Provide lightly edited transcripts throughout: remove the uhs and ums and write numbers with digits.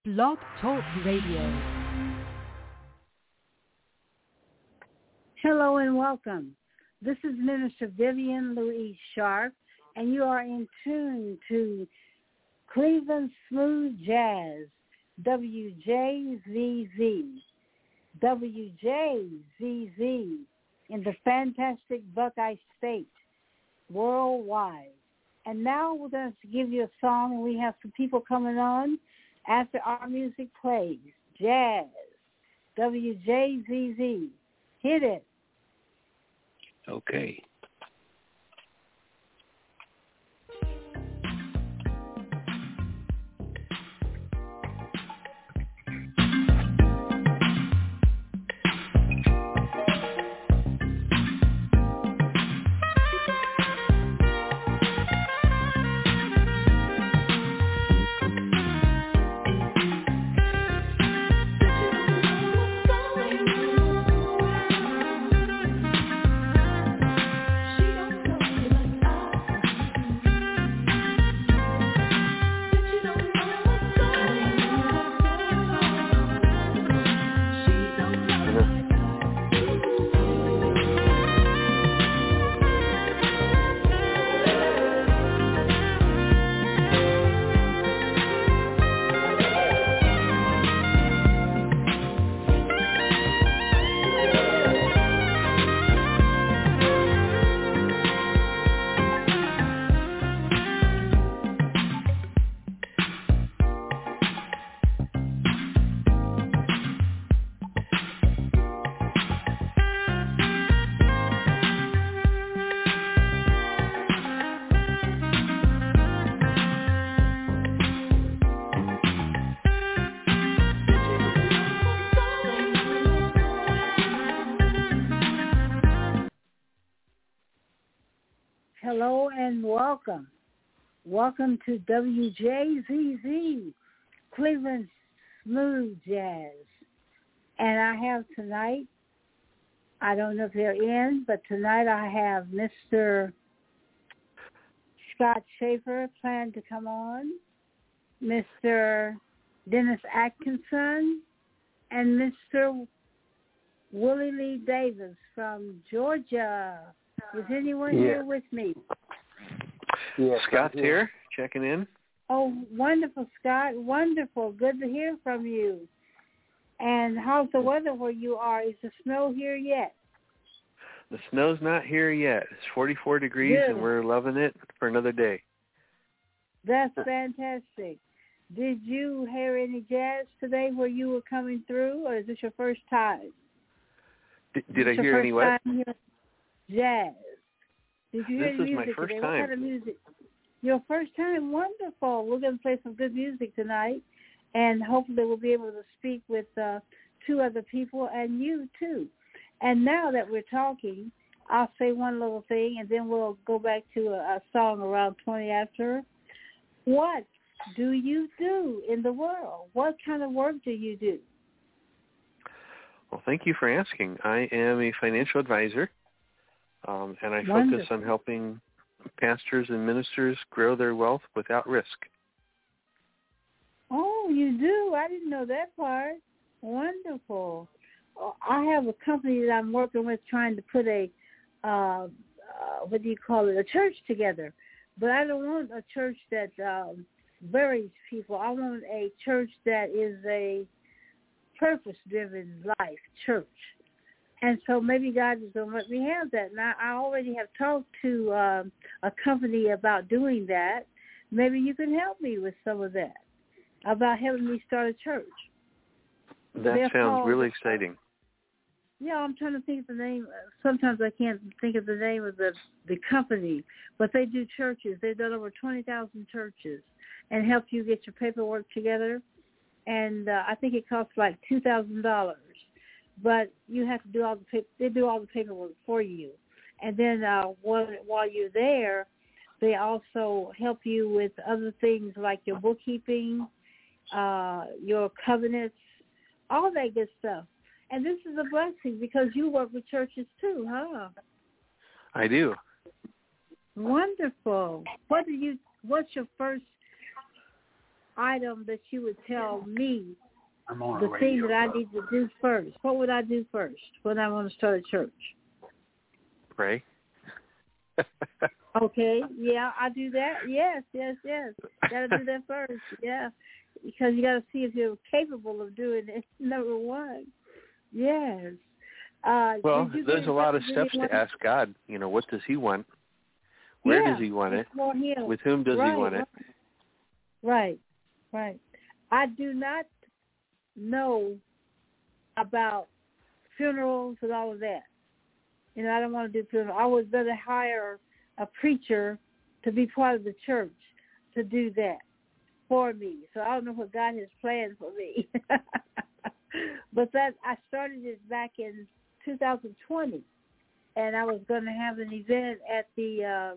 Blog Talk Radio. Hello and welcome. This is Minister Vivian Louise Sharp, and you are in tune to Cleveland Smooth Jazz, WJZZ. WJZZ in the fantastic Buckeye State, worldwide. And now we're going to give you a song, and we have some people coming on after our music plays. Jazz, WJZZ. Hit it. Okay. Hello and welcome. Welcome to WJZZ, Cleveland Smooth Jazz. And I have tonight, I don't know if they're in, but tonight I have Mr. Scott Schaefer planned to come on, Mr. Dennis Atkinson, and Mr. Willie Lee Davis from Georgia. Is anyone here with me? Yes, Scott's here, checking in. Oh, wonderful, Scott. Wonderful. Good to hear from you. And how's the weather where you are? Is the snow here yet? The snow's not here yet. It's 44 degrees, Good. And we're loving it for another day. That's fantastic. Did you hear any jazz today where you were coming through, or is this your first time? Did I hear any what? Jazz. Did you hear This is music my first today? time. What kind of music? Your first time? Wonderful. We're going to play some good music tonight, and hopefully we'll be able to speak with two other people and you too. And now that we're talking, I'll say one little thing, and then we'll go back to a song around 20 after. What do you do in the world? What kind of work do you do? Well, thank you for asking. I am a financial advisor. And I Wonderful. focus on helping pastors and ministers grow their wealth without risk. Oh, you do? I didn't know that part. Wonderful. I have a company that I'm working with trying to put a, a church together. But I don't want a church that buries people. I want a church that is a purpose-driven life church. And so maybe God is going to let me have that. And I already have talked to a company about doing that. Maybe you can help me with some of that, about helping me start a church. That sounds really exciting. Yeah, I'm trying to think of the name. Sometimes I can't think of the name of the company, but they do churches. They've done over 20,000 churches and help you get your paperwork together. And I think it costs like $2,000. But you have to do they do all the paperwork for you. And then while you're there, they also help you with other things like your bookkeeping, your covenants, all that good stuff. And this is a blessing because you work with churches too, huh? I do. Wonderful. What's your first item that you would tell me I'm on the thing that I need to do first? What would I do first when I want to start a church? Pray. Okay, yeah, I do that. Yes. Got to do that first, yeah, because you got to see if you're capable of doing it. Number one, yes. Well, there's a lot of steps to ask God. You know, what does He want? Where does He want it? With whom does He want it? Right. I do not know about funerals and all of that. You know, I don't want to do funerals. I would rather hire a preacher to be part of the church to do that for me. So I don't know what God has planned for me. But that I started it back in 2020, and I was going to have an event at the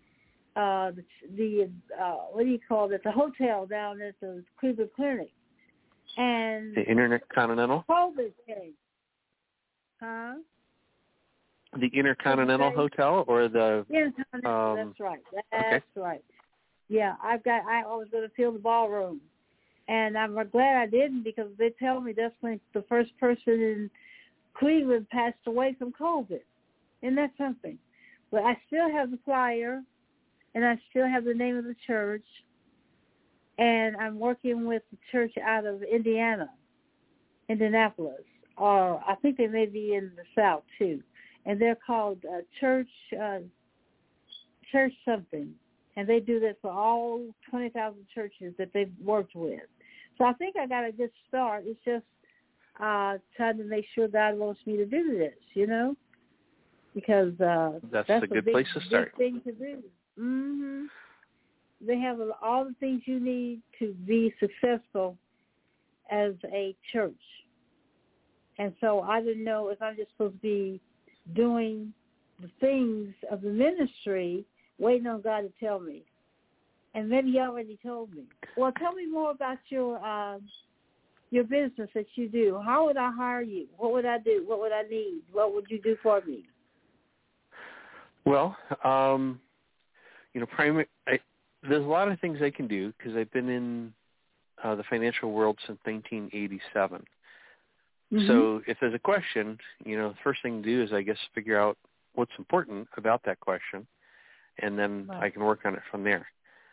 what do you call it? The hotel down at the Cleveland Clinic, and the Intercontinental. COVID came. Huh? The Intercontinental Hotel or the Intercontinental? That's right. That's right. Yeah, I was going to fill the ballroom, and I'm glad I didn't, because they tell me that's when the first person in Cleveland passed away from COVID. Isn't that something? But I still have the flyer, and I still have the name of the church, and I'm working with the church out of Indianapolis, or I think they may be in the South too, and they're called Church something, and they do that for all 20,000 churches that they've worked with. So I think I got a good start. It's just trying to make sure God wants me to do this, you know, because that's a good place to start. Big thing to do. Mm-hmm. They have all the things you need to be successful as a church. And so I didn't know if I'm just supposed to be doing the things of the ministry, waiting on God to tell me. And maybe He already told me. Well, tell me more about your business that you do. How would I hire you? What would I do? What would I need? What would you do for me? Well, you know, there's a lot of things I can do, because I've been in the financial world since 1987. Mm-hmm. So if there's a question, you know, the first thing to do is, I guess, figure out what's important about that question, and then I can work on it from there.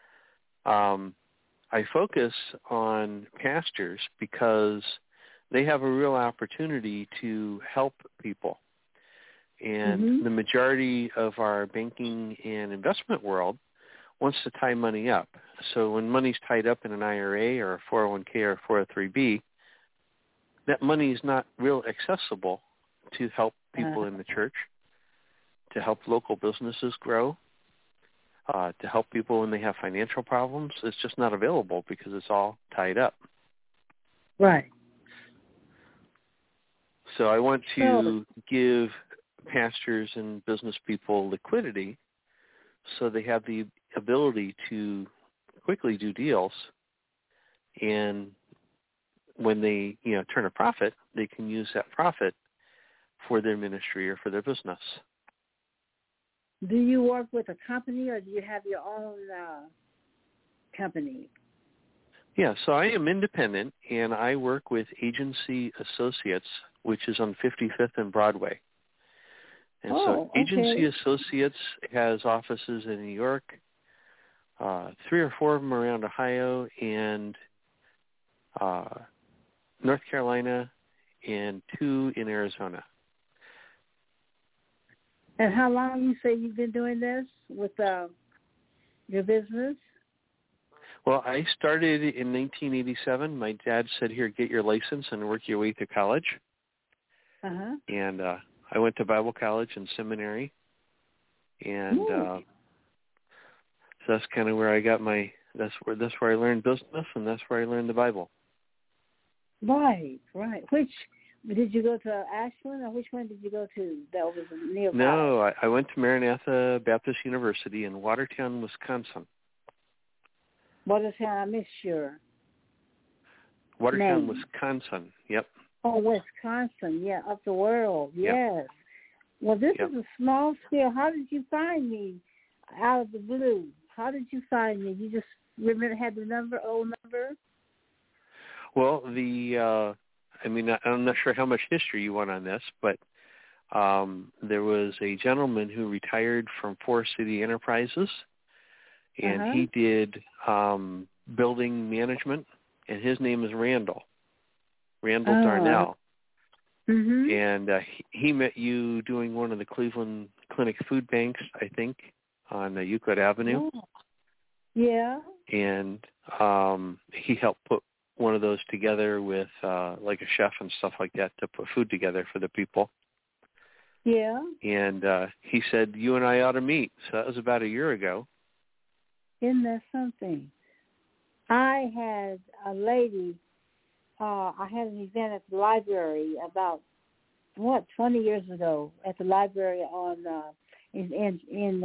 I focus on pastors because they have a real opportunity to help people. And the majority of our banking and investment world wants to tie money up. So when money's tied up in an IRA or a 401k or a 403b, that money is not real accessible to help people in the church, to help local businesses grow, to help people when they have financial problems. It's just not available because it's all tied up. Right. So I want to give pastors and business people liquidity so they have the ability to quickly do deals, and when they, you know, turn a profit, they can use that profit for their ministry or for their business. Do you work with a company, or do you have your own company? Yeah, so I am independent, and I work with Agency Associates, which is on 55th and Broadway. And so Agency Associates has offices in New York, 3 or 4 of them around Ohio, and North Carolina, and 2 in Arizona. And how long you say you've been doing this with your business? Well, I started in 1987. My dad said, "Here, get your license and work your way through college." And I went to Bible college and seminary, and so that's kind of where I got that's where I learned business, and that's where I learned the Bible. Right. Which did you go to, Ashland, or which one did you go to that was nearby? No, I went to Maranatha Baptist University in Watertown, Wisconsin. Watertown, I missed your Watertown, name. Wisconsin. Yep. Oh, Wisconsin, yeah, up the world, yes. Well, this is a small scale. How did you find me out of the blue? How did you find me? You just remember had the old number? Well, I'm not sure how much history you want on this, but there was a gentleman who retired from Forest City Enterprises, and he did building management, and his name is Randall Darnell. Mm-hmm. And he met you doing one of the Cleveland Clinic food banks, I think, on Euclid Avenue. Oh. Yeah. And he helped put one of those together with like a chef and stuff like that to put food together for the people. Yeah. And he said, you and I ought to meet. So that was about a year ago. Isn't that something? I had a lady, I had an event at the library about, 20 years ago at the library on in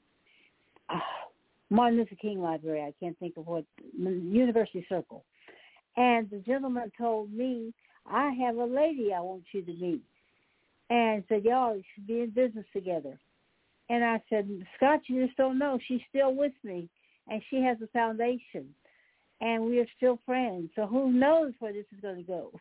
Martin Luther King Library. I can't think of what, University Circle. And the gentleman told me, I have a lady I want you to meet. And said, y'all should be in business together. And I said, Scott, you just don't know. She's still with me, and she has a foundation, and we are still friends. So who knows where this is going to go?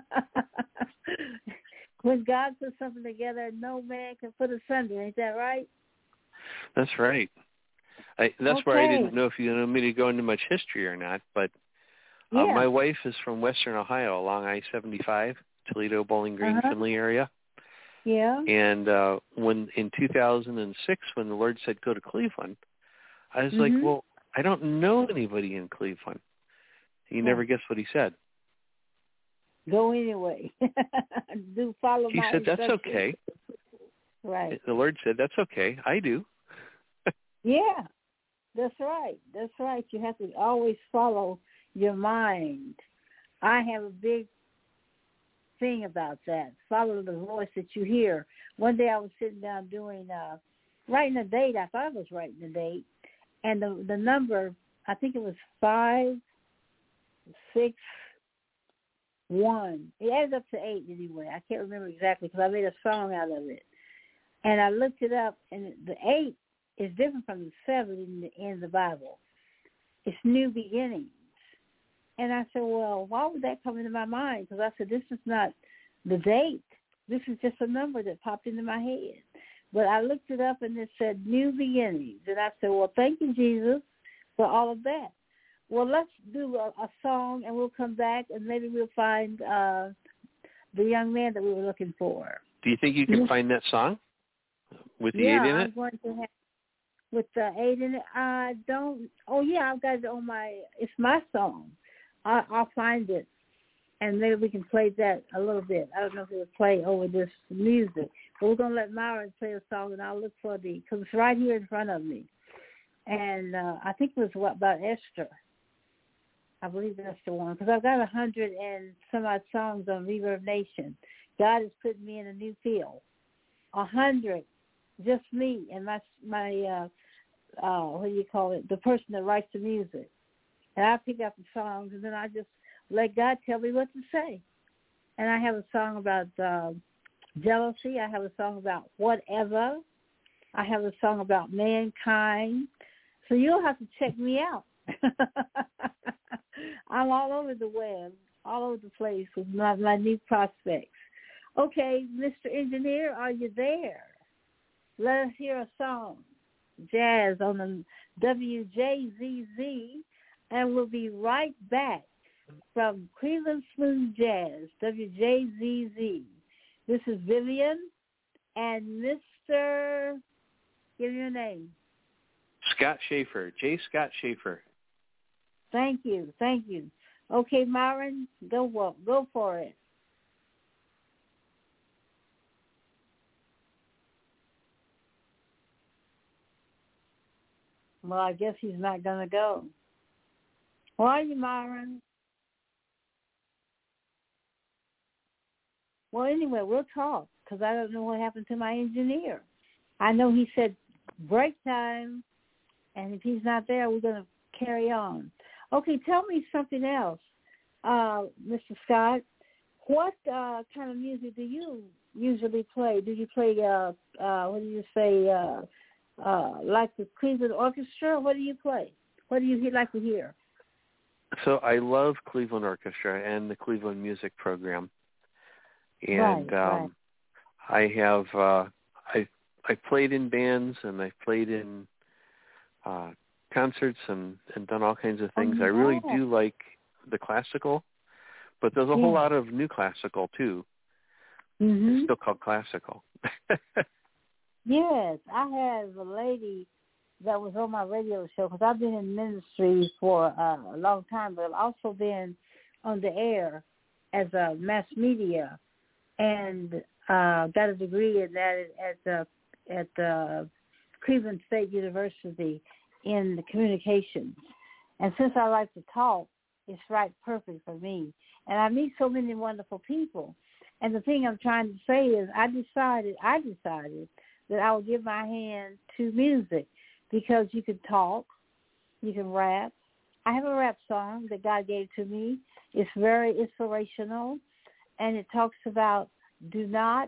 When God puts something together, no man can put asunder. Ain't that right? That's right. That's where I didn't know if you wanted me to go into much history or not, but my wife is from Western Ohio along I-75, Toledo, Bowling Green, Findlay area. Yeah. And when in 2006, when the Lord said go to Cleveland, I was like, well, I don't know anybody in Cleveland. He never guessed what he said. Go anyway. Follow he my said, that's okay. Right. The Lord said, that's okay. I do. Yeah, that's right. That's right. You have to always follow your mind. I have a big thing about that. Follow the voice that you hear. One day I was sitting down doing, writing a date. I thought I was writing a date. And the number, I think it was 561. It added up to 8 anyway. I can't remember exactly because I made a song out of it. And I looked it up, and the 8 is different from the 7 in the Bible. It's new beginnings. And I said, well, why would that come into my mind? Because I said, this is not the date. This is just a number that popped into my head. But I looked it up, and it said new beginnings. And I said, well, thank you, Jesus, for all of that. Well, let's do a song, and we'll come back, and maybe we'll find the young man that we were looking for. Do you think you can find that song with the 8 in it? Yeah, I'm going to have with the 8 in it. I don't. Oh, yeah, I've got it on my. It's my song. I'll find it, and maybe we can play that a little bit. I don't know if it'll play over this music, but we're going to let Myron play a song, and I'll look for because it's right here in front of me. And I think it was about Esther. I believe that's the one, because I've got 100 and some odd songs on Reverb Nation. God has put me in a new field. 100, just me and my what do you call it, the person that writes the music. And I pick up the songs, and then I just let God tell me what to say. And I have a song about jealousy. I have a song about whatever. I have a song about mankind. So you'll have to check me out. I'm all over the web, all over the place with my new prospects. Okay, Mr. Engineer, are you there? Let us hear a song, jazz on the WJZZ, and we'll be right back from Cleveland Smooth Jazz, WJZZ. This is Vivian and Mr. Give me your name. Scott Schaefer, J. Scott Schaefer. Thank you. Okay, Myron, go for it. Well, I guess he's not going to go. Where are you, Myron? Well, anyway, we'll talk because I don't know what happened to my engineer. I know he said break time, and if he's not there, we're going to carry on. Okay, tell me something else, Mr. Scott. What kind of music do you usually play? Do you play, what do you say, like the Cleveland Orchestra? What do you play? What do you like to hear? So I love Cleveland Orchestra and the Cleveland Music Program, and right. I have I played in bands and I've played in concerts and done all kinds of things. I really do like the classical, but there's a whole lot of new classical too. Mm-hmm. It's still called classical. Yes, I have a lady that was on my radio show because I've been in ministry for a long time, but I've also been on the air as a mass media and got a degree in that at Cleveland State University in the communications. And since I like to talk, it's perfect for me. And I meet so many wonderful people. And the thing I'm trying to say is I decided that I would give my hand to music because you can talk, you can rap. I have a rap song that God gave to me. It's very inspirational, and it talks about do not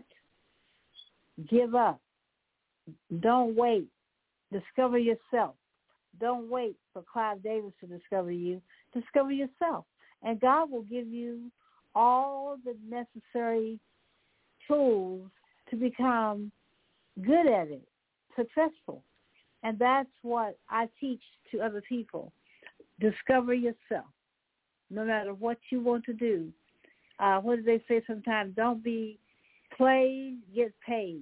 give up. Don't wait. Discover yourself. Don't wait for Clive Davis to discover you. Discover yourself. And God will give you all the necessary tools to become good at it, successful. And that's what I teach to other people. Discover yourself. No matter what you want to do. What do they say sometimes? Don't be played, get paid.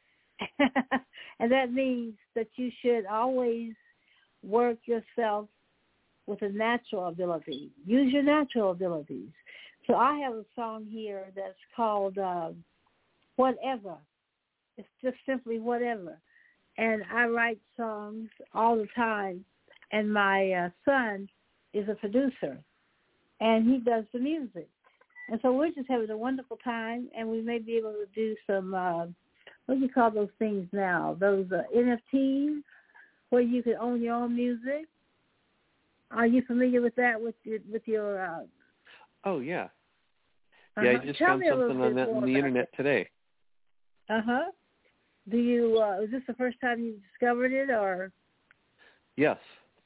And that means that you should always work yourself with a natural ability. Use your natural abilities. So I have a song here that's called Whatever. It's just simply whatever. And I write songs all the time. And my son is a producer. And he does the music. And so we're just having a wonderful time. And we may be able to do some, what do you call those things now? Those NFTs where you can own your own music. Are you familiar with that with your Oh, yeah. Yeah, I just found something on that on the internet today. Uh-huh. Do you, is this the first time you discovered it, or? Yes.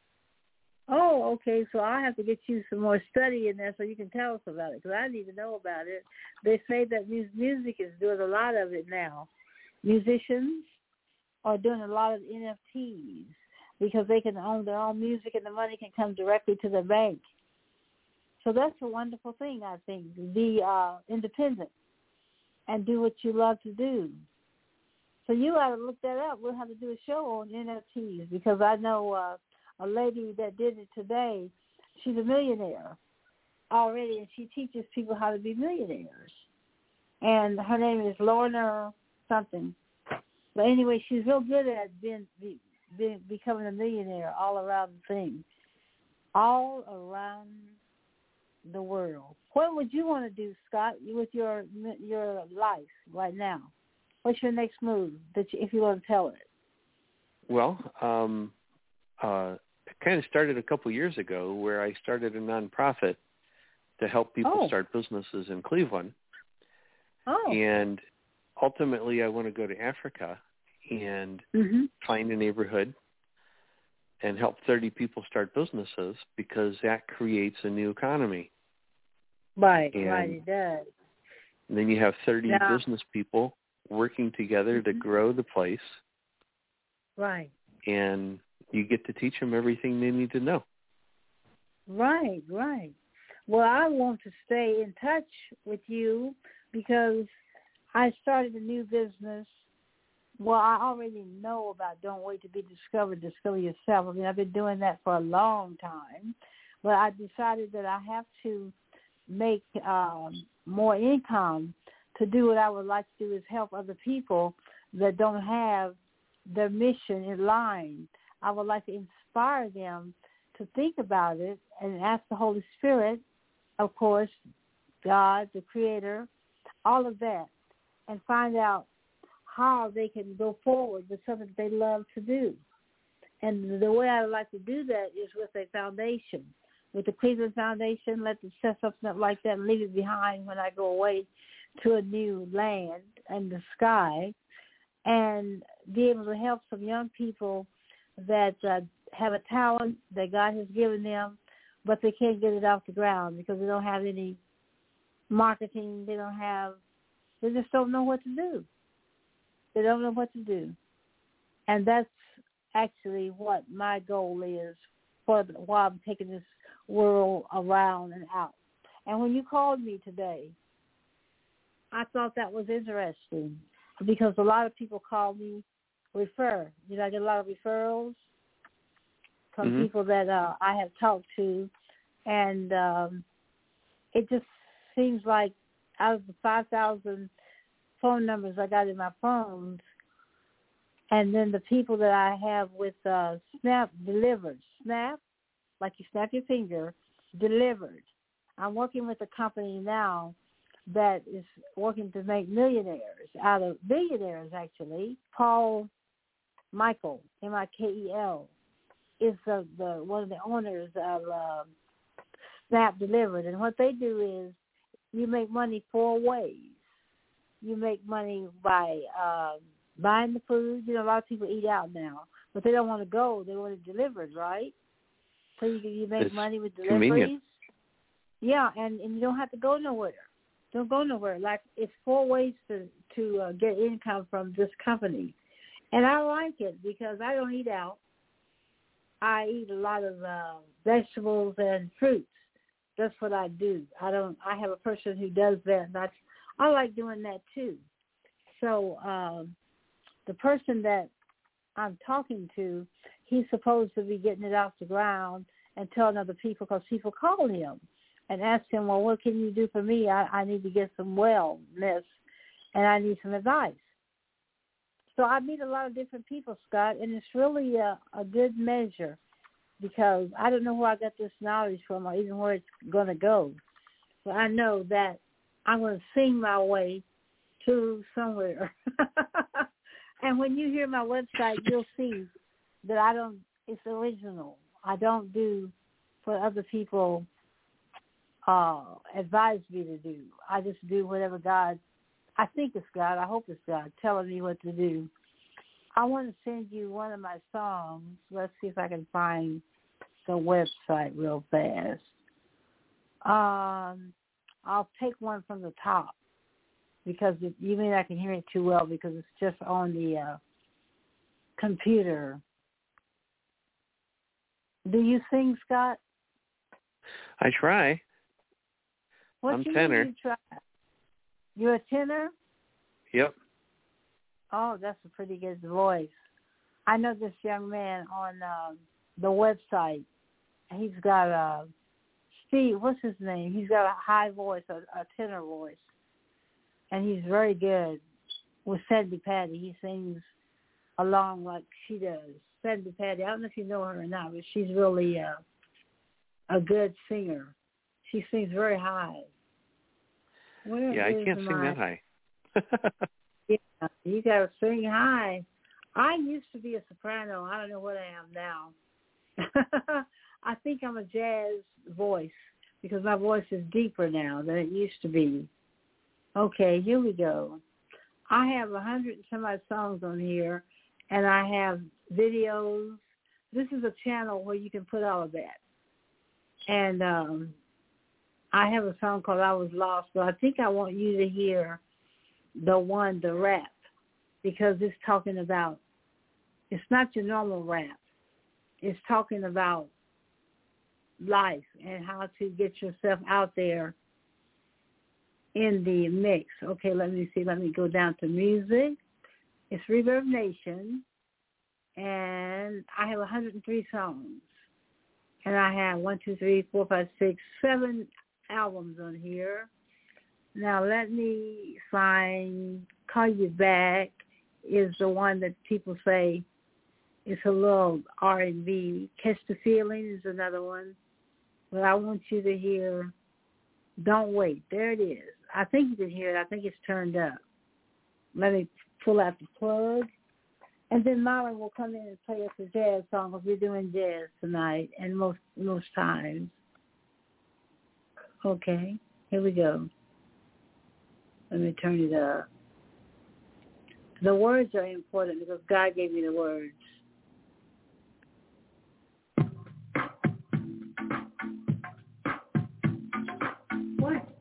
Oh, okay. So I have to get you some more study in there so you can tell us about it, because I need to know about it. They say that music is doing a lot of it now. Musicians are doing a lot of NFTs because they can own their own music and the money can come directly to the bank. So that's a wonderful thing, I think, to be independent and do what you love to do. So you got to look that up. We'll have to do a show on NFTs because I know a lady that did it today. She's a millionaire already, and she teaches people how to be millionaires. And her name is Lorna something. But anyway, she's real good at becoming a millionaire all around the thing, all around the world. What would you want to do, Scott, with your life right now? What's your next move if you want to tell it? Well, it kind of started a couple years ago where I started a nonprofit to help people start businesses in Cleveland. Oh. And ultimately, I want to go to Africa and find a neighborhood and help 30 people start businesses because that creates a new economy. Right, and right, it does. And then you have 30 business people working together to grow the place. Right. And you get to teach them everything they need to know. Right, right. Well, I want to stay in touch with you because I started a new business. Well, I already know about Don't Wait to Be Discovered, Discover Yourself. I mean, I've been doing that for a long time. But I decided that I have to make more income to do what I would like to do is help other people that don't have their mission in line. I would like to inspire them to think about it and ask the Holy Spirit, of course, God, the Creator, all of that, and find out how they can go forward with something they love to do. And the way I would like to do that is with a foundation, with the Cleveland Foundation. Let them set something up like that and leave it behind when I go away to a new land and the sky, and be able to help some young people that have a talent that God has given them, but they can't get it off the ground because they don't have any marketing. They just don't know what to do. They don't know what to do. And that's actually what my goal is while I'm taking this world around and out. And when you called me today, I thought that was interesting because a lot of people call me refer. I get a lot of referrals from people that I have talked to, and it just seems like out of the 5,000 phone numbers I got in my phones, and then the people that I have with Snap delivered. Snap, like you snap your finger, delivered. I'm working with a company now that is working to make millionaires out of billionaires, actually. Paul Michael, Mikel, is the one of the owners of Snap Delivered. And what they do is you make money 4 ways. You make money by buying the food. A lot of people eat out now, but they don't want to go. They want it delivered, right? So you make money with deliveries. Convenient. Yeah, and you don't have to go nowhere. Don't go nowhere. Like, it's 4 ways to get income from this company. And I like it because I don't eat out. I eat a lot of vegetables and fruits. That's what I do. I have a person who does that, and I like doing that too. So the person that I'm talking to, he's supposed to be getting it off the ground and telling other people, because people call him and ask him, well, what can you do for me? I need to get some wellness, and I need some advice. So I meet a lot of different people, Scott, and it's really a good measure because I don't know where I got this knowledge from or even where it's going to go. But I know that I'm going to sing my way to somewhere. And when you hear my website, you'll see that it's original. I don't do what other people advise me to do. I just do whatever I think it's God. I hope it's God telling me what to do. I want to send you one of my songs. Let's see if I can find the website real fast. I'll take one from the top because you may not can hear it too well because it's just on the computer. Do you sing, Scott? I try. I'm tenor. You try? You're a tenor? Yep. Oh, that's a pretty good voice. I know this young man on the website. He's got Steve, what's his name? He's got a high voice, a tenor voice. And he's very good with Sandy Patty. He sings along like she does. Sandy Patty, I don't know if you know her or not, but she's really a good singer. She sings very high. I can't sing that high. Yeah, you got to sing high. I used to be a soprano. I don't know what I am now. I think I'm a jazz voice because my voice is deeper now than it used to be. Okay, here we go. I have 100 and some odd songs on here, and I have videos. This is a channel where you can put all of that. And I have a song called I Was Lost, but I think I want you to hear the rap, because it's talking about, it's not your normal rap. It's talking about life and how to get yourself out there in the mix. Okay, let me see. Let me go down to music. It's Reverb Nation, and I have 103 songs. And I have 7 albums on here. Now let me find Call You Back is the one that people say it's a little R&B. Catch the Feeling is another one. But I want you to hear Don't Wait. There it is. I think you can hear it. I think it's turned up. Let me pull out the plug. And then Marlon will come in and play us a jazz song because we're doing jazz tonight and most times. Okay, here we go. Let me turn it up. The words are important because God gave me the words.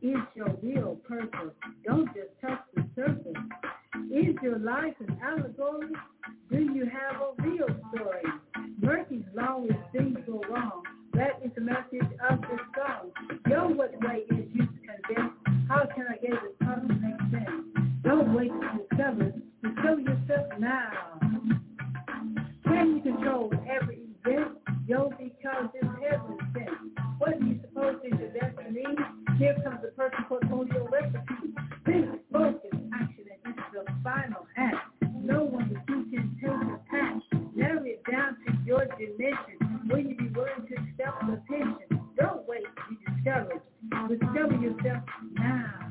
is your real purpose? Don't just touch the surface. Is your life an allegory? Do you have a real story? Murphy's Law is things go wrong. That is the message of this song. Yo, what way is used to condense? How can I get this puzzle to make sense? Don't wait to discover. Discover yourself now. Can you control every event? Yo, because it's heaven sent. What do you suppose is your destiny? Here comes the person portfolio recipe. Think, focus, action, and this is the final act. No one but you can take a path. Narrow it down to your dimension. Will you be willing to accept the pension? Don't wait to be discovered. Discover yourself now.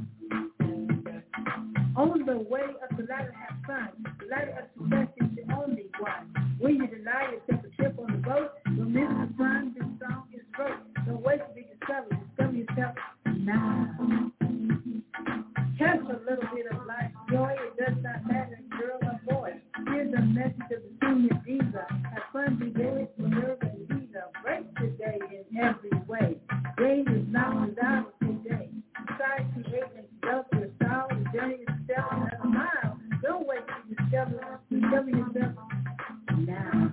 On the way up the ladder, have fun. The ladder of success is the only one. Will you deny yourself a trip on the boat? Don't miss the fun. This song is great. Don't wait to be discovered. Discover yourself now. Catch a little bit of life joy. It does not matter, girl or boy. Here's a message of the senior diva. Have fun today, Minerva and Diva. Break today in every way. Day is not without today. Decide to create and develop your style. The journey is still another mile. Don't wait to discover. Discover yourself now.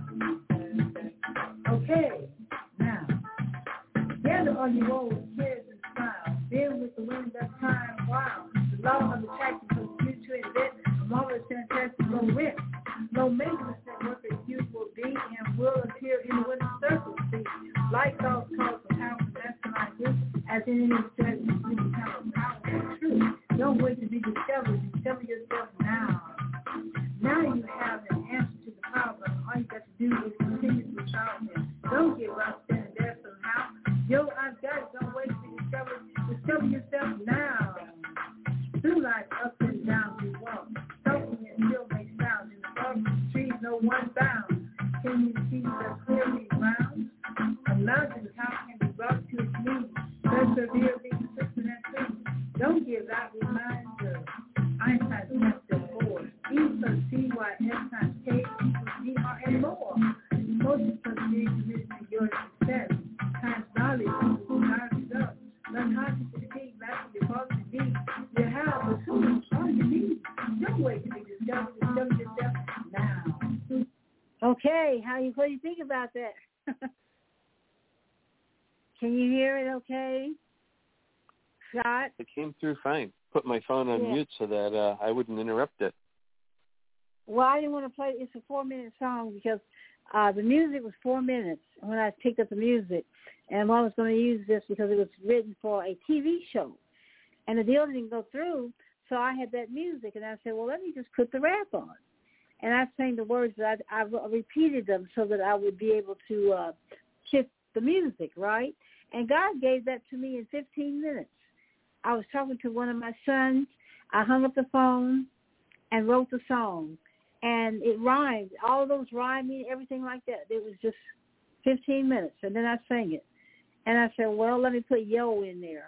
Okay, now. Together on your road with cares and smiles. Deal with the wind of time. Wow. The law of attraction for you to invent a marvelous, fantastic low rent. Low maintenance network as you will be and will appear in the winner's circle. See, like those calls for power and mastermind group, as in any strategy, you become a powerful truth. Don't wait to be discovered. Discover yourself now. Now you have an answer to the problem. All you got to do is continue to solve it. Don't give up standing there somehow. Yo, I've got it. Don't wait to be discovered. Discover yourself now. Through life, ups and downs you walk. Talking and still makes sound. In the forest of the trees, no one bound. Can you see the clearly round? A mountain top can be brought to its knees. Persevere, be consistent and true. Don't give out reminder. Einstein's chapter 4. E plus CY S times K equals DR and more. Emotions plus being committed to your success. Times knowledge equals desire results. Learn how to succeed, master your faults and deeds. You have the tools, all you need. Don't wait to be discovered. Discover yourself now. Okay, what do you think about that? Can you hear it okay? Scott? It came through fine. Put my phone on mute so that I wouldn't interrupt it. Well, I didn't want to play. It's a 4-minute song because the music was 4 minutes when I picked up the music. And I was going to use this because it was written for a TV show. And the deal didn't go through, so I had that music. And I said, well, let me just put the rap on. And I sang the words that I repeated them so that I would be able to shift the music, right? And God gave that to me in 15 minutes. I was talking to one of my sons. I hung up the phone and wrote the song. And it rhymed. All those rhyming, everything like that. It was just 15 minutes. And then I sang it. And I said, well, let me put yo in there.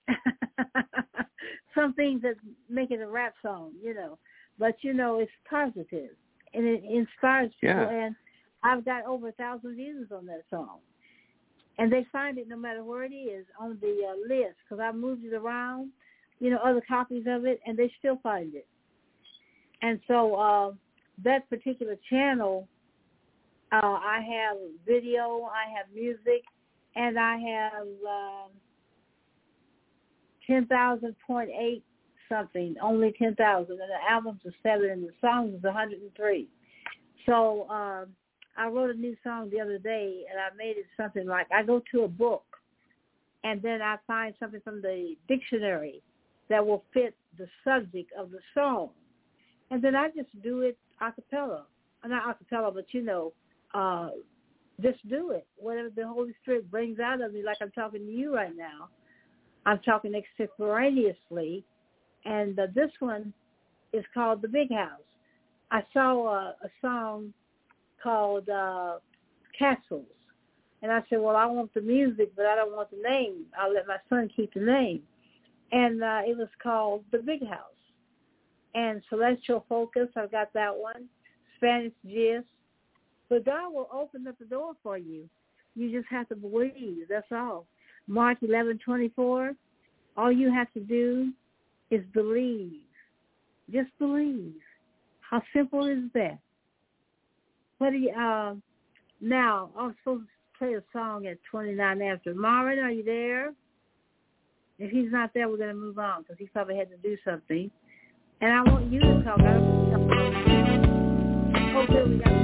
Some things that make it a rap song, But, it's positive. And it inspires people. Yeah. And I've got over 1,000 views on that song. And they find it no matter where it is on the list because I moved it around, other copies of it, and they still find it. And so that particular channel, I have video, I have music, and I have 10,000.8 something, only 10,000. And the albums are 7 and the songs is 103. So I wrote a new song the other day, and I made it something like I go to a book, and then I find something from the dictionary that will fit the subject of the song. And then I just do it a cappella. Not a cappella, but, just do it. Whatever the Holy Spirit brings out of me, like I'm talking to you right now. I'm talking extemporaneously. And this one is called The Big House. I saw a song called Castles. And I said, well, I want the music, but I don't want the name. I'll let my son keep the name. And it was called The Big House. And Celestial Focus, I've got that one. Spanish Gist. But God will open up the door for you. You just have to believe. That's all. March 11/24, All you have to do is believe. Just believe. How simple is that? What do you, now, I'm supposed to play a song at 29 after. Marvin, are you there? If he's not there, we're going to move on because he probably had to do something. And I want you to talk. I don't want to talk about. Oh, good, we got.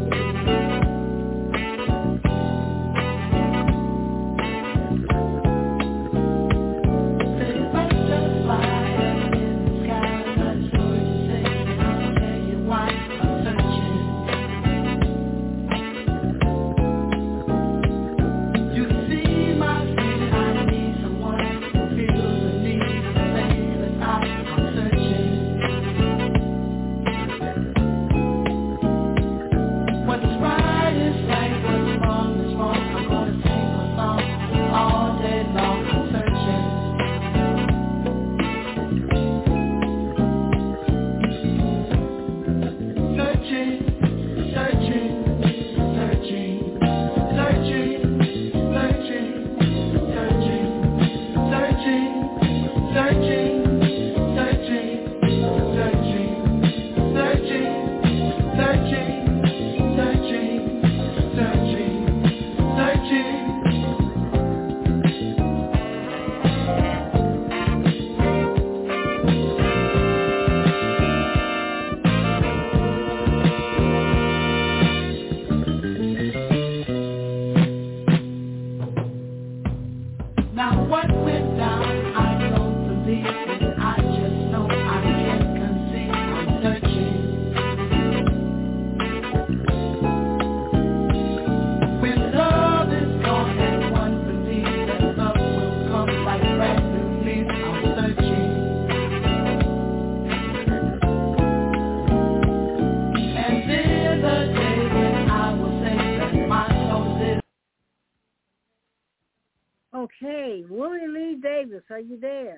Okay, Willie Lee Davis, are you there?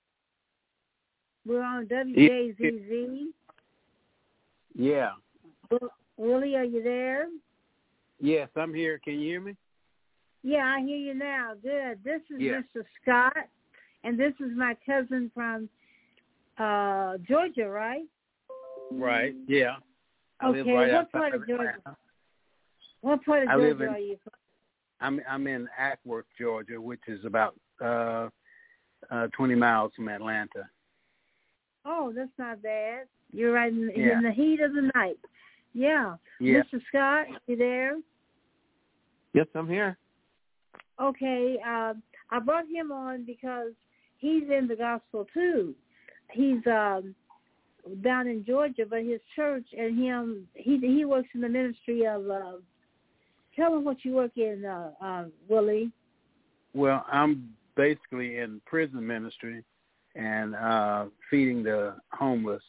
We're on WJZZ. Yeah. Willie, are you there? Yes, I'm here. Can you hear me? Yeah, I hear you now. Good. This is Yeah. Mr. Scott, and this is my cousin from Georgia, right? Right, yeah. I Okay, live right what outside part of Georgia? Atlanta. What part of Georgia are you from? I'm in Acworth, Georgia, which is about 20 miles from Atlanta. Oh, that's not bad. You're right in the heat of the night. Yeah. Mr. Scott, you there? Yes, I'm here. Okay. I brought him on because he's in the gospel too. He's down in Georgia, but his church and him, he works in the ministry of. Tell him what you work in, Willie. Well, I'm basically in prison ministry and feeding the homeless.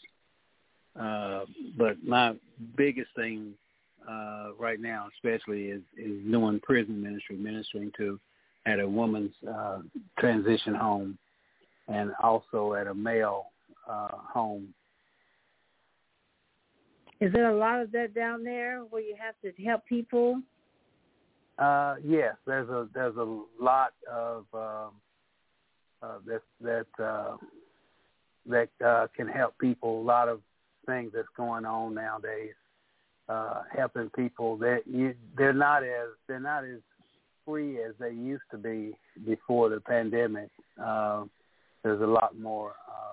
But my biggest thing right now, especially, is doing prison ministry, ministering to at a woman's transition home, and also at a male home. Is there a lot of that down there where you have to help people? Yes, there's a lot of that can help people. A lot of things that's going on nowadays, helping people. They're not as free as they used to be before the pandemic. There's a lot more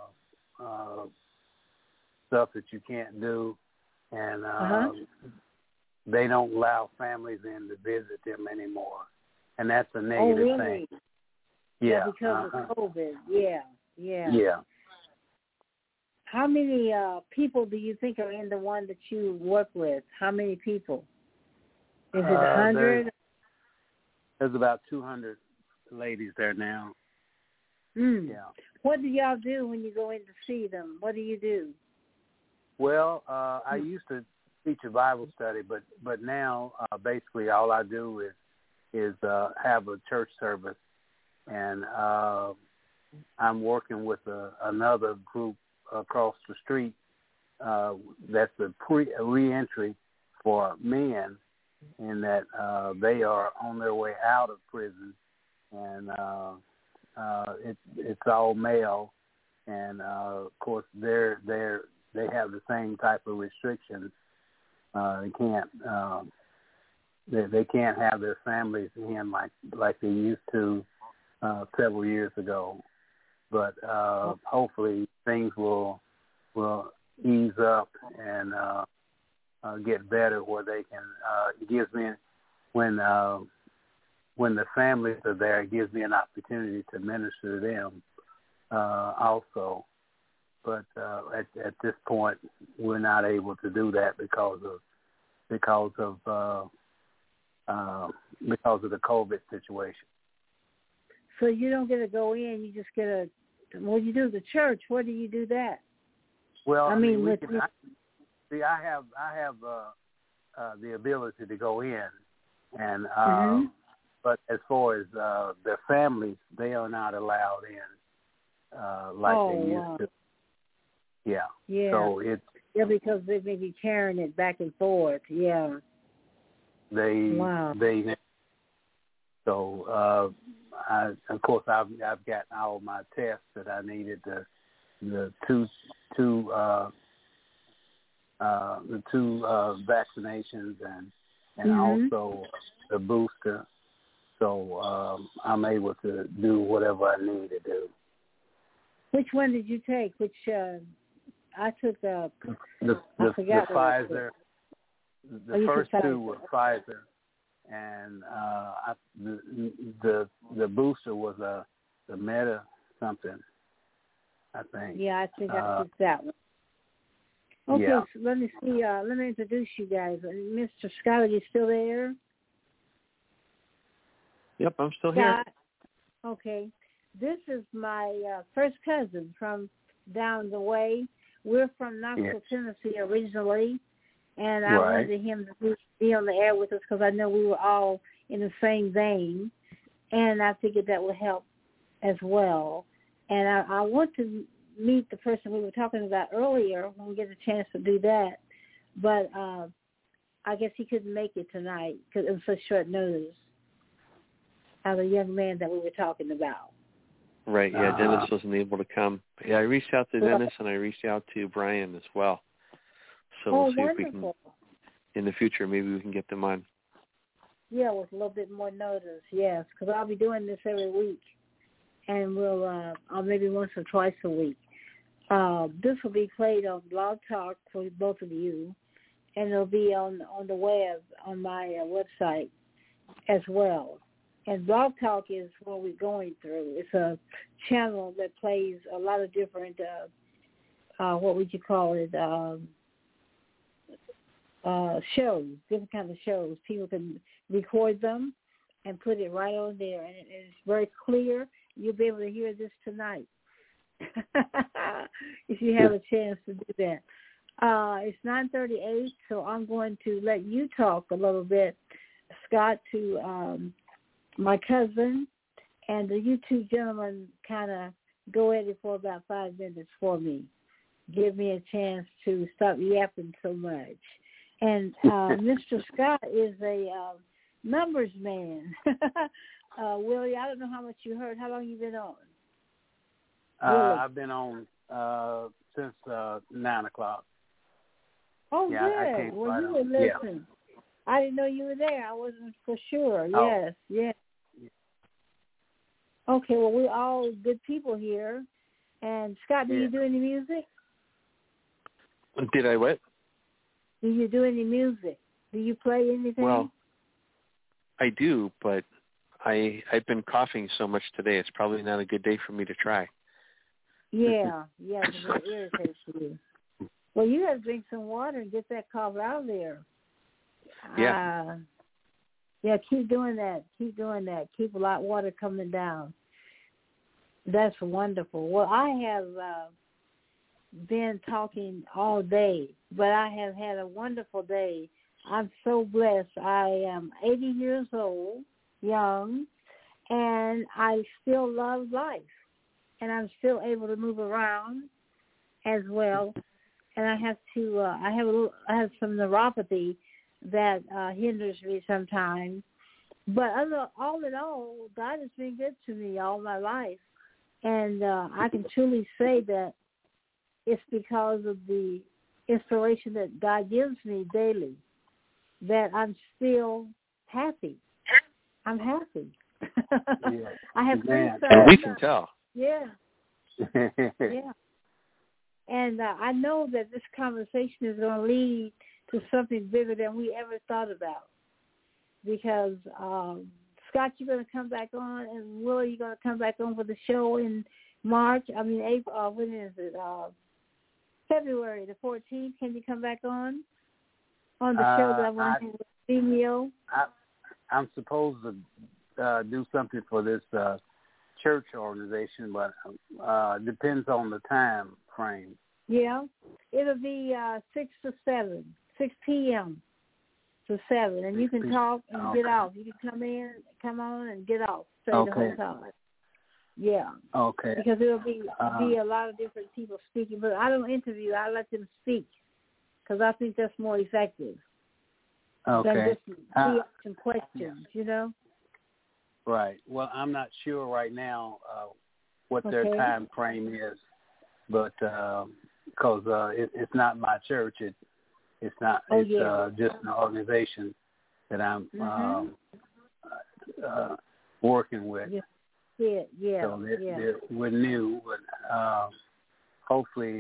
stuff that you can't do, and they don't allow families in to visit them anymore, and that's a negative thing. Yeah, because of COVID. Yeah. Yeah. How many people do you think are in the one that you work with? How many people? Is it 100? There's about 200 ladies there now. Yeah. What do y'all do when you go in to see them? What do you do? Well, I used to teach a Bible study, but now basically all I do is have a church service, and I'm working with another group across the street. That's a reentry for men, in that they are on their way out of prison, and it's all male, and of course they have the same type of restrictions. They can't have their families in like they used to several years ago. But hopefully things will ease up and get better where they can. It gives me when the families are there, it gives me an opportunity to minister to them also. But at this point, we're not able to do that because of the COVID situation. So you don't get to go in. You just get a. What do you do? The church. Where do you do that? Well, I mean I have the ability to go in, and but as far as their families, they are not allowed in like they used to. Yeah. Yeah. So it's because they may be carrying it back and forth. Yeah. So of course I've got all my tests that I needed, the two vaccinations and also the booster. So I'm able to do whatever I need to do. Which one did you take? Which I took the Pfizer. The first two were Pfizer, and the booster was the Meta something, I think. Yeah, I think I took that one. Okay, so let me see. Let me introduce you guys. Mr. Scott, are you still there? Yep, I'm still Scott? here. Okay. This is my first cousin from down the way. We're from Knoxville, Tennessee originally, and I wanted him to be on the air with us because I know we were all in the same vein, and I figured that would help as well. And I want to meet the person we were talking about earlier when we get a chance to do that, but I guess he couldn't make it tonight because it was such short notice. The young man that we were talking about. Right, yeah, Dennis wasn't able to come. Yeah, I reached out to Dennis and I reached out to Brian as well. So we'll see if we can, in the future, maybe we can get them on. Yeah, with a little bit more notice, yes, because I'll be doing this every week, and we'll maybe once or twice a week. This will be played on Blog Talk for both of you, and it'll be on the web, on my website as well. And Blog Talk is what we're going through. It's a channel that plays a lot of different, what would you call it, shows, different kinds of shows. People can record them and put it right on there. And it's very clear. You'll be able to hear this tonight if you have a chance to do that. It's 9:38, so I'm going to let you talk a little bit, Scott, to my cousin, and you two gentlemen kind of go at it for about 5 minutes for me. Give me a chance to stop yapping so much. And Mr. Scott is a numbers man. Willie, I don't know how much you heard. How long have you been on? I've been on since 9 o'clock. Oh, yeah, good. Well, you were listening. Yeah. I didn't know you were there. I wasn't for sure. Oh. Yes. Okay, well, we're all good people here. And, Scott, do you do any music? Did I what? Do you do any music? Do you play anything? Well, I do, but I've been coughing so much today, it's probably not a good day for me to try. Yeah, it irritates you. Well, you got to drink some water and get that cough out of there. Yeah. Keep doing that. Keep a lot of water coming down. That's wonderful. Well, I have been talking all day, but I have had a wonderful day. I'm so blessed. I am 80 years old, young, and I still love life. And I'm still able to move around as well. And I have to, I have some neuropathy that hinders me sometimes. But all in all, God has been good to me all my life. And I can truly say that it's because of the inspiration that God gives me daily that I'm still happy. I'm happy. Yeah. I have great and we can tell. Yeah. Yeah. And I know that this conversation is going to lead to something bigger than we ever thought about. Because, Scott, you're going to come back on, and Willie, you're going to come back on for the show in March. I mean, April, when is it? February the 14th. Can you come back on the show that I want to have with Vimeo? I'm supposed to do something for this church organization, but depends on the time frame. Yeah, it'll be 6 p.m. to 7, and you can talk and get off. You can come on and get off. Stay the whole time. Yeah. Okay. Because it'll be a lot of different people speaking, but I don't interview. I let them speak because I think that's more effective. Okay. Than just asking questions, you know. Right. Well, I'm not sure right now what their time frame is, but because it's not my church, it's not. It's just an organization that I'm working with. Yeah. So we're new, but hopefully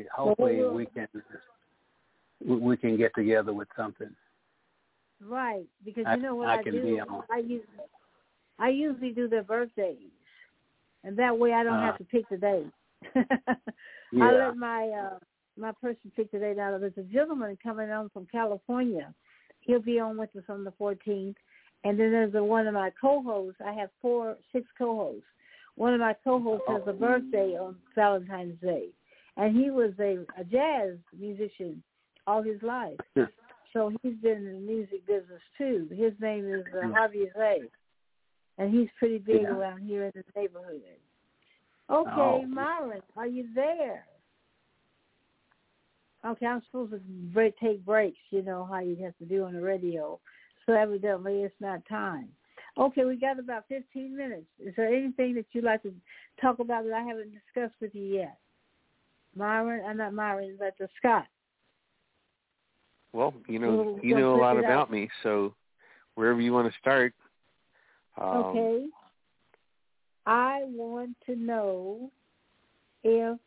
we can get together with something. Right, because you know what I do? Be on. I usually do their birthdays, and that way I don't have to pick the day. I let my person pick the day. Now, there's a gentleman coming on from California. He'll be on with us on the 14th. And then there's one of my co-hosts. I have 6 co-hosts. One of my co-hosts has a birthday on Valentine's Day. And he was a jazz musician all his life. So he's been in the music business, too. His name is Harvey Zay. And he's pretty big around here in the neighborhood. Okay, Myron, are you there? Okay, I'm supposed to take breaks, you know, how you have to do on the radio. So evidently it's not time. Okay, we got about 15 minutes. Is there anything that you'd like to talk about that I haven't discussed with you yet? Myron, not Myron, but Scott. Well, you know a lot about me, so wherever you want to start. Okay. I want to know if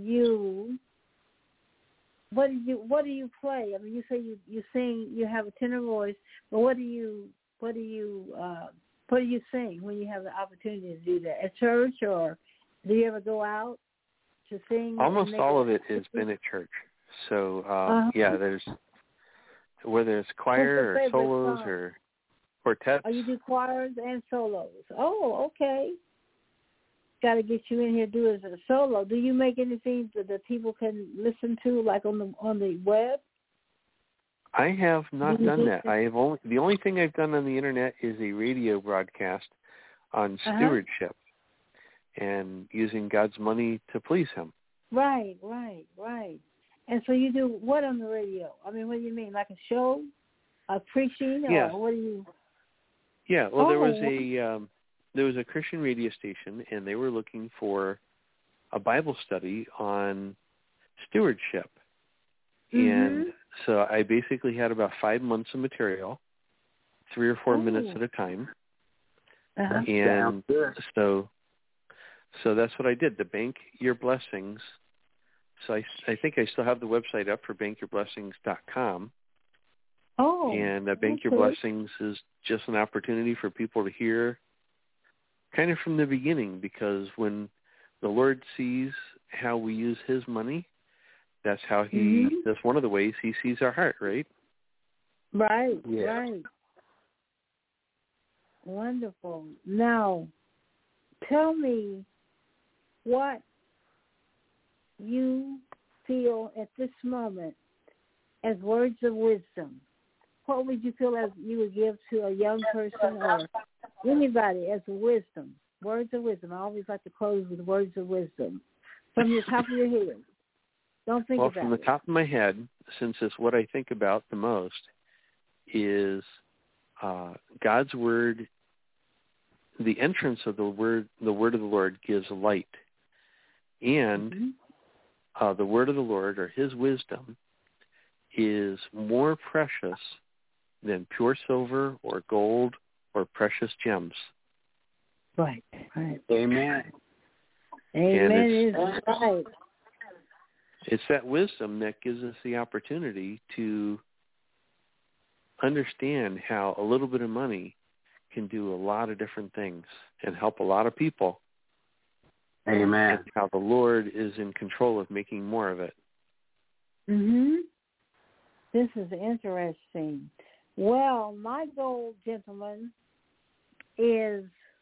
what do you play? I mean, you say you sing, you have a tenor voice, but what do you sing when you have the opportunity to do that? At church, or do you ever go out to sing? Almost all of it has been at church. So there's whether it's choir or solos or quartets. Oh, you do choirs and solos. Oh, okay. Got to get you in here do it as a solo. Do you make anything that people can listen to, like on the web? I have not done that. The only thing I've done on the internet is a radio broadcast on stewardship and using God's money to please Him. Right. And so you do what on the radio? I mean, what do you mean, like a show, preaching, or what do you? Yeah. Well, there was a Christian radio station, and they were looking for a Bible study on stewardship. And so I basically had about 5 months of material, 3 or 4 minutes at a time. And so that's what I did, to Bank Your Blessings. So I think I still have the website up for bankyourblessings.com. Oh. And Bank Your Blessings is just an opportunity for people to hear kind of from the beginning, because when the Lord sees how we use His money, that's how that's one of the ways He sees our heart, right? Right. Wonderful. Now, tell me what you feel at this moment as words of wisdom. What would you feel as you would give to a young person or anybody as wisdom? Words of wisdom. I always like to close with words of wisdom. From the top of your head. Don't think about it. Well, from the top of my head, since it's what I think about the most, is God's Word the entrance of the word of the Lord gives light, and the word of the Lord, or his wisdom, is more precious than pure silver or gold or precious gems. Right, right. Amen. Amen is right. It's that wisdom that gives us the opportunity to understand how a little bit of money can do a lot of different things and help a lot of people. Amen. And how the Lord is in control of making more of it. This is interesting. Well, my goal, gentlemen, is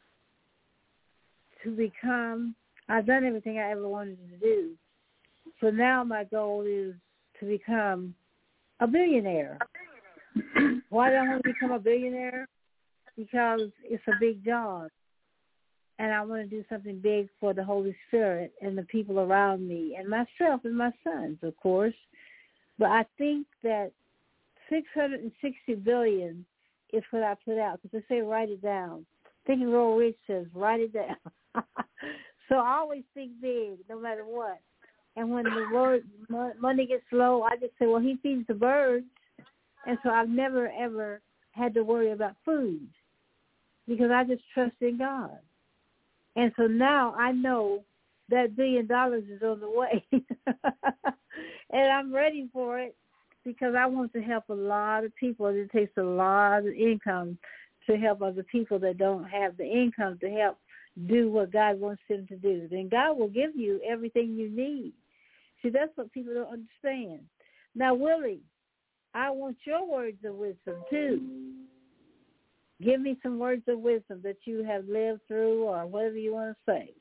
to become, I've done everything I ever wanted to do. So now my goal is to become a billionaire. Why do I want to become a billionaire? Because it's a big job. And I want to do something big for the Holy Spirit and the people around me and myself and my sons, of course. But I think that $660 billion is what I put out, because they say write it down. Think and Grow Rich says write it down. So I always think big, no matter what. And when the word money gets low, I just say, well, he feeds the birds. And so I've never, ever had to worry about food, because I just trust in God. And so now I know that $1 billion is on the way. And I'm ready for it, because I want to help a lot of people. It takes a lot of income to help other people that don't have the income to help do what God wants them to do. Then God will give you everything you need. See, that's what people don't understand. Now, Willie, I want your words of wisdom, too. Give me some words of wisdom that you have lived through, or whatever you want to say.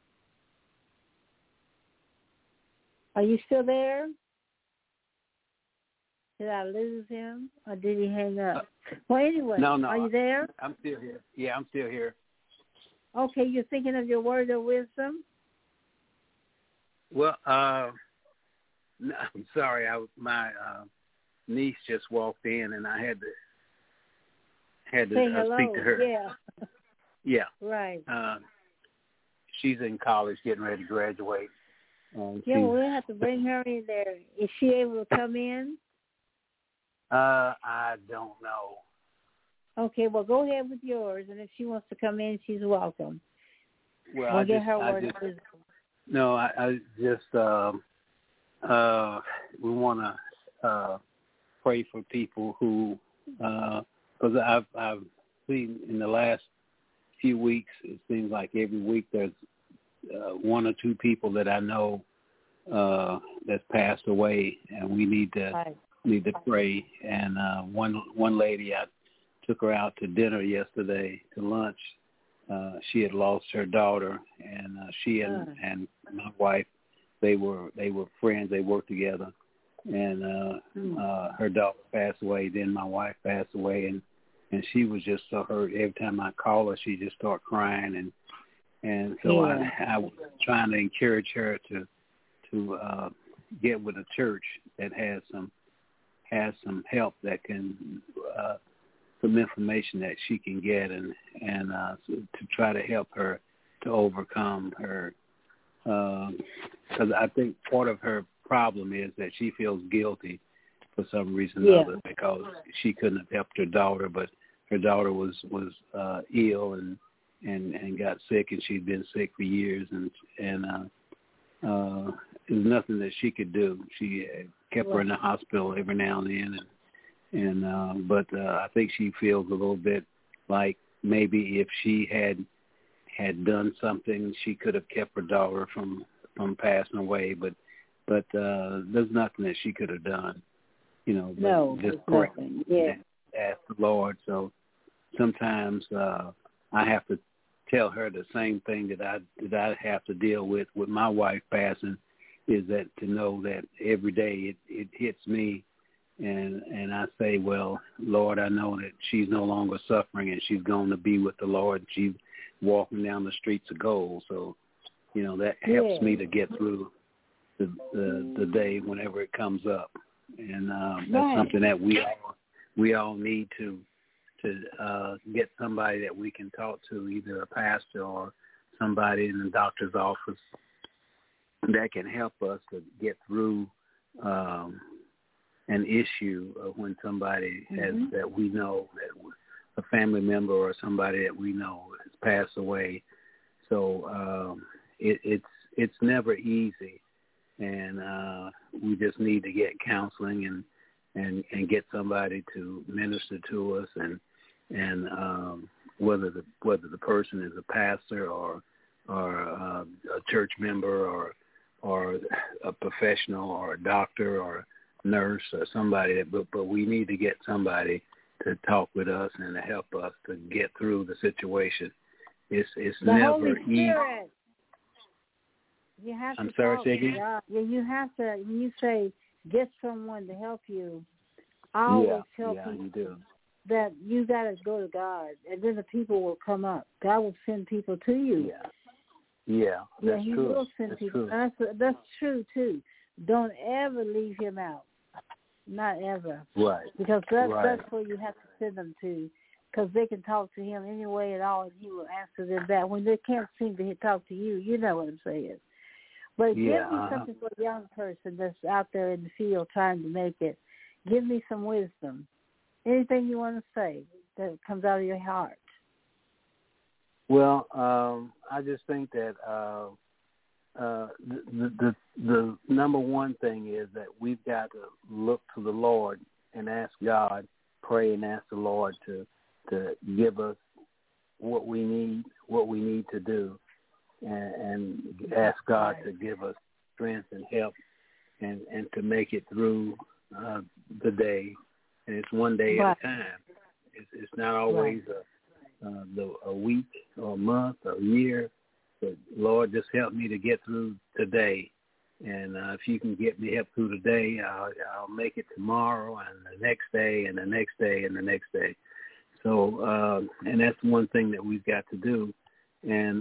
Are you still there? Did I lose him, or did he hang up? Well, anyway, No. are you there? I'm still here. Yeah, I'm still here. Okay, you're thinking of your word of wisdom? Well, I'm sorry. My niece just walked in, and I had to Say hello. speak to her. Yeah. Yeah. Right. She's in college, getting ready to graduate. Yeah, well, we'll have to bring her in there. Is she able to come in? I don't know. Okay, well, go ahead with yours, and if she wants to come in, she's welcome. Well, we'll get her word of wisdom. No, I just we want to pray for people who, because I've seen in the last few weeks, it seems like every week there's one or two people that I know that's passed away, and we need to pray. And one lady, I took her out to dinner yesterday to lunch. She had lost her daughter, and she and my wife, they were friends. They worked together, and her daughter passed away. Then my wife passed away, and she was just so hurt. Every time I call her, she just started crying, and so I was trying to encourage her to get with a church that has some help that can some information that she can get and to try to help her to overcome her, because I think part of her problem is that she feels guilty for some reason or other, because she couldn't have helped her daughter, but her daughter was ill and got sick, and she'd been sick for years, and there's nothing that she could do. She kept her in the hospital every now and then, but I think she feels a little bit like maybe if she had done something, she could have kept her daughter from passing away, but there's nothing that she could have done, just pray and ask the Lord. So sometimes I have to tell her the same thing that I have to deal with my wife passing, is that to know that every day it hits me, and I say, well, Lord, I know that she's no longer suffering, and she's going to be with the Lord. She's walking down the streets of gold. So, that helps me to get through the day whenever it comes up, and that's something that we all need to get somebody that we can talk to, either a pastor or somebody in the doctor's office that can help us to get through an issue when somebody has that we know, that a family member or somebody that we know has passed away. So it's never easy, and we just need to get counseling and get somebody to minister to us, and whether the person is a pastor or a church member or a professional or a doctor or nurse or somebody, but we need to get somebody to talk with us and to help us to get through the situation. It's never easy. You have I'm to sorry, talk say to again? God. Yeah, you have to. When you say get someone to help you, I always tell people that you got to go to God, and then the people will come up. God will send people to you. Yeah, that's He true. will send that's people. True. That's true too. Don't ever leave him out. Not ever. Right. Because that's where you have to send them to, because they can talk to him any way at all, and he will answer them back. When they can't seem to talk to you, you know what I'm saying. But give me something for a young person that's out there in the field trying to make it. Give me some wisdom. Anything you want to say that comes out of your heart. Well, I just think that the number one thing is that we've got to look to the Lord and ask God, pray and ask the Lord to give us what we need to do, and ask God to give us strength and help and to make it through the day. And it's one day at a time. It's not always a week or a month or a year. But Lord, just help me to get through today. And if you can get me help through today, I'll make it tomorrow and the next day and the next day and the next day. So, and that's one thing that we've got to do. And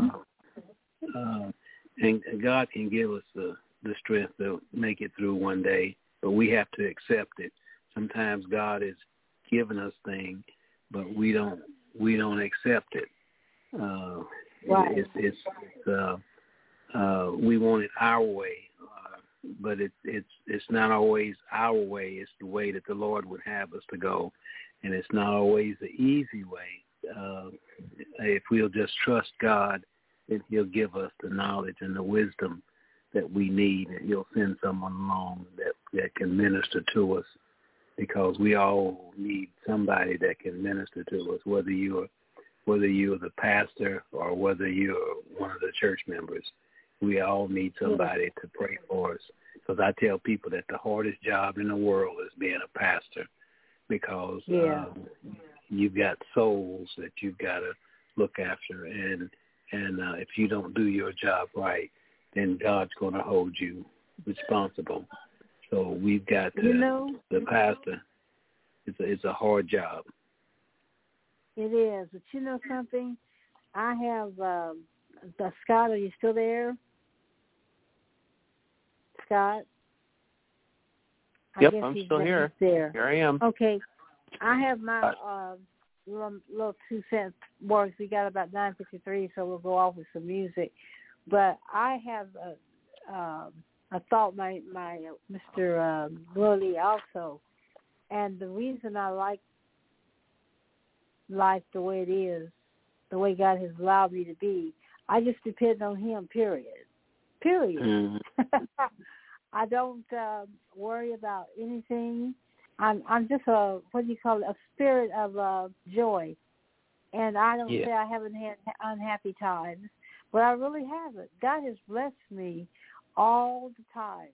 and God can give us the strength to make it through one day, but we have to accept it. Sometimes God is giving us things, but we don't accept it. We want it our way, but it's not always our way. It's the way that the Lord would have us to go, and it's not always the easy way. If we'll just trust God, then He'll give us the knowledge and the wisdom that we need, and He'll send someone along that can minister to us, because we all need somebody that can minister to us, whether you're the pastor or whether you're one of the church members. We all need somebody to pray for us. Because I tell people that the hardest job in the world is being a pastor, because you've got souls that you've got to look after, and if you don't do your job right, then God's going to hold you responsible. So we've got to, the pastor, it's a hard job. It is, but you know something? I have, Scott, are you still there? Scott? Yep, I'm still here. There. Here I am. Okay. I have my little 2 cents worth. We got about 9:53, so we'll go off with some music. But I have a thought, my Mr. Willie also, and the reason I like life the way it is, the way God has allowed me to be, I just depend on Him, period. Mm-hmm. I don't worry about anything. I'm just a spirit of joy. And I don't say I haven't had unhappy times, but I really haven't. God has blessed me all the time.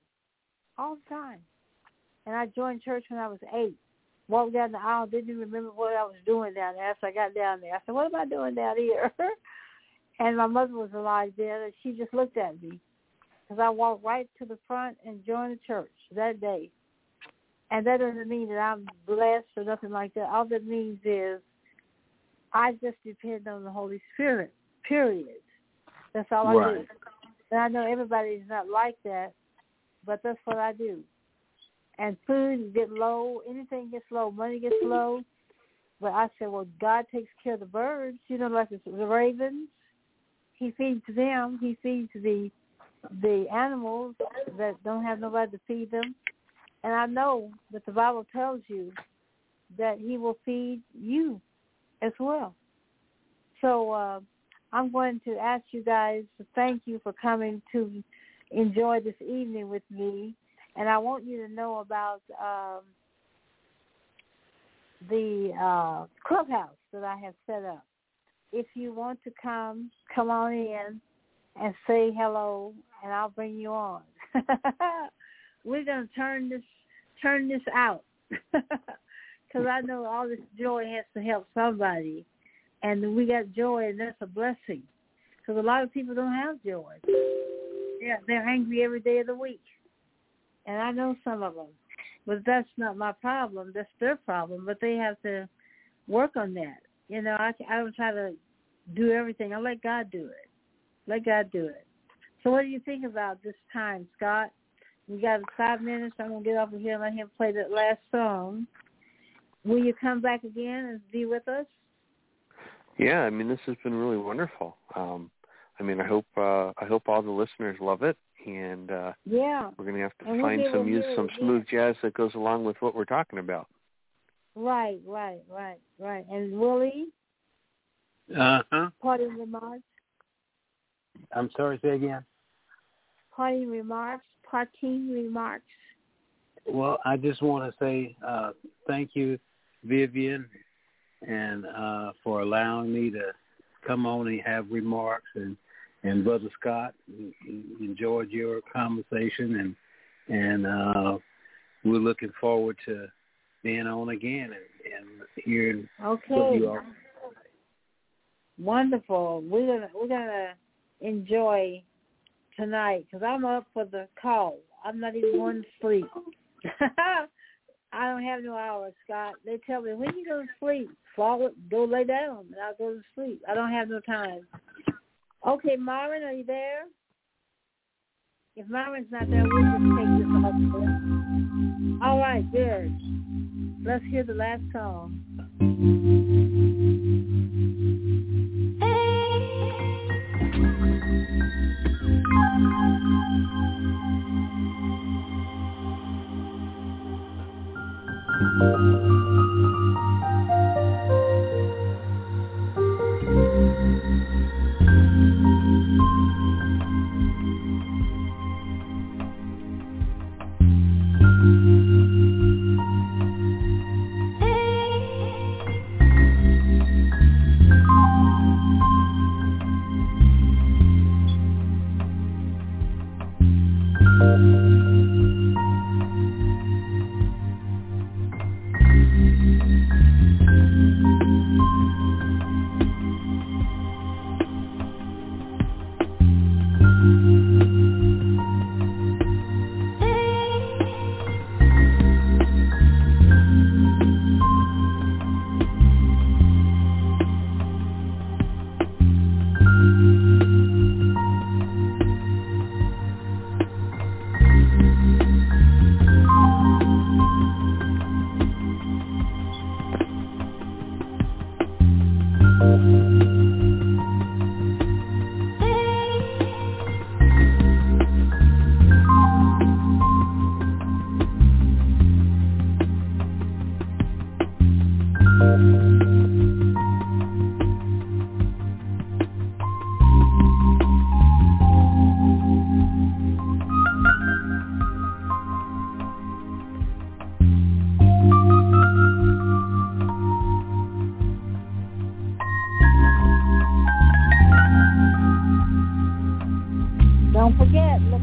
And I joined church when I was 8. Walked down the aisle, didn't even remember what I was doing down there. After I got down there, I said, what am I doing down here? And my mother was alive then, and she just looked at me, because I walked right to the front and joined the church that day. And that doesn't mean that I'm blessed or nothing like that. All that means is I just depend on the Holy Spirit, period. That's all I do. And I know everybody is not like that, but that's what I do. And food get low, anything gets low, money gets low, But I said, well, God takes care of the birds, like the ravens. He feeds them. He feeds the animals that don't have nobody to feed them. And I know that the Bible tells you that he will feed you as well. So I'm going to ask you guys to thank you for coming to enjoy this evening with me. And I want you to know about the clubhouse that I have set up. If you want to come on in and say hello, and I'll bring you on. We're going to turn this out because I know all this joy has to help somebody, and we got joy, and that's a blessing because a lot of people don't have joy. Yeah, they're angry every day of the week, and I know some of them, but that's not my problem. That's their problem, but they have to work on that. I don't try to do everything. I let God do it. Let God do it. So what do you think about this time, Scott? We got 5 minutes. I'm going to get over here and let him play that last song. Will you come back again and be with us? Yeah, this has been really wonderful. I hope all the listeners love it, and we're going to have to find some smooth jazz that goes along with what we're talking about. Right. And Willie? Parting remarks? I'm sorry, say again? Parting remarks. Well, I just want to say thank you, Vivian, and for allowing me to come on and have remarks, and Brother Scott, enjoyed your conversation, and we're looking forward to being on again and hearing what you all. Wonderful. We're gonna enjoy tonight because I'm up for the call. I'm not even going to sleep. I don't have no hours, Scott. They tell me, when you go to sleep, go lay down, and I'll go to sleep. I don't have no time. Okay, Myron, are you there? If Myron's not there, we'll just take this off. All right, good. Let's hear the last song. Don't forget,